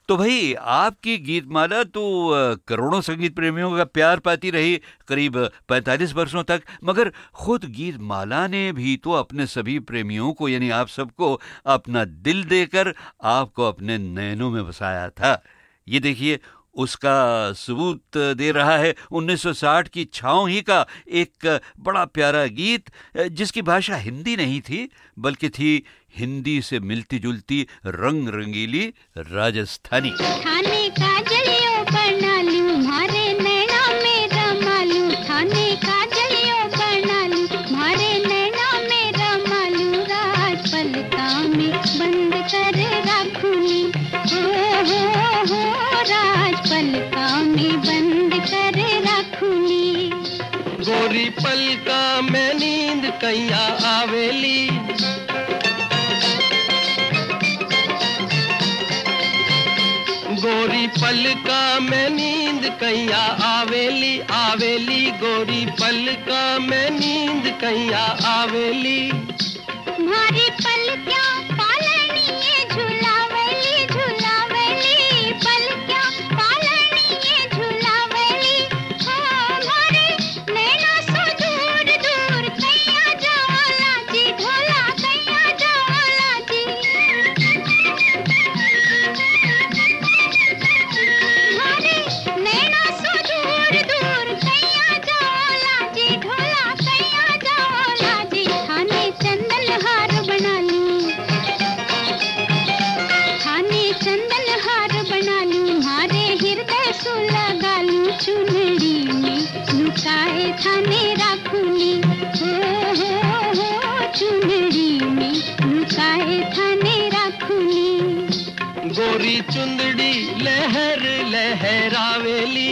तो भाई आपकी गीतमाला तो करोड़ों संगीत प्रेमियों का प्यार पाती रही करीब 45 वर्षों तक, मगर खुद गीतमाला ने भी तो अपने सभी प्रेमियों को यानी आप सबको अपना दिल देकर आपको अपने नैनों में बसाया था। ये देखिए, उसका सबूत दे रहा है 1960 की छाँव ही का एक बड़ा प्यारा गीत, जिसकी भाषा हिंदी नहीं थी बल्कि थी हिंदी से मिलती जुलती रंग रंगीली राजस्थानी। थाने का जलियो बना लूं, मारे नैना में रमा लूं, थाने का जलियो बना लूं, मारे नैना में रमा लूं, राज पलका में बंद कर रखूंगी, हो राज पलका में बंद कर रखूंगी। गोरी पलका में नींद कैया आवेली, गोरी पलका में नींद कैया आवेली, आवेली गोरी पलका में नींद कैया आवेली। मारी पलक्यां पालनी ये झुलावेली, झुलावेली पलक्यां पालनी ये झुलावेली, हो मारे नैना सो दूर दूर कैया जाला जी, ढोला कैया जाला जी, मारे नैना सो दूर दूर कैया जाला जी, ढोला कैया जाला जी। थाने चंदन हार बना लूं, थाने चंदन हार बना लूं, मारे हृदय सु लगा लूं, चुनरी में लुकाए थाने रखूंगी, हो चुनरी में लुकाए थाने रखूंगी। गोरी चुंदड़ी लहर लहरावेली,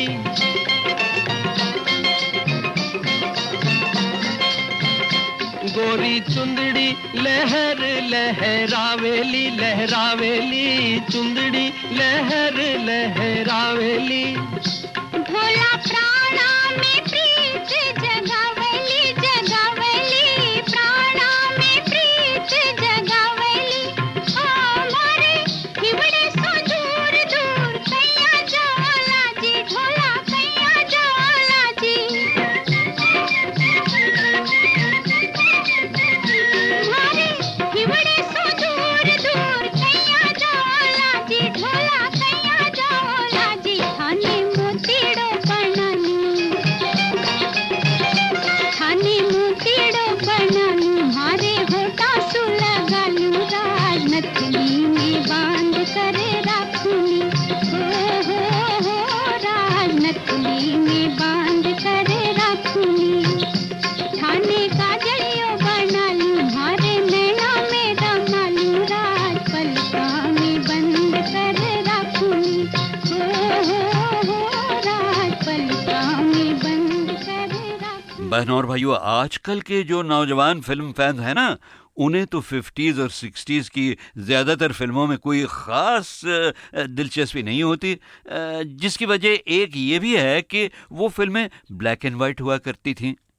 गोरी चुंदड़ी लहर लहरावेली, लहरावेली चुंदड़ी लहर लहरावेली। भोला प्राणा में प्रीत जगावेली, जगावेली प्राणा में प्रीत जगावेली, ओ मारे हिवड़े सो दूर दूर कैया जाला जी, ढोला कैया जाला जी, मारे हिवड़े सो दूर दूर कैया जाला जी, ढोला कैया जाला जी। थाने मोतीड़ो बना लूं, थाने मोतीड़ो बना लूं, मारे होठा सु लगा लूं, राज नथनी में बांध कर रखूंगी, हो राज नथनी में बांध कर रखूंगी। थाने का जलियो बना लूं, मारे नैना में रमा लूं, राज पलका में बंद कर रखूंगी, हो राज पलका में बंद कर रखूंगी। बहनों और भाइयों, आजकल के जो नौजवान फिल्म फैंस हैं ना, उन्हें तो 50s और 60s की ज़्यादातर फिल्मों में कोई ख़ास दिलचस्पी नहीं होती, जिसकी वजह एक ये भी है कि वो फिल्में ब्लैक एंड वाइट हुआ करती थीं।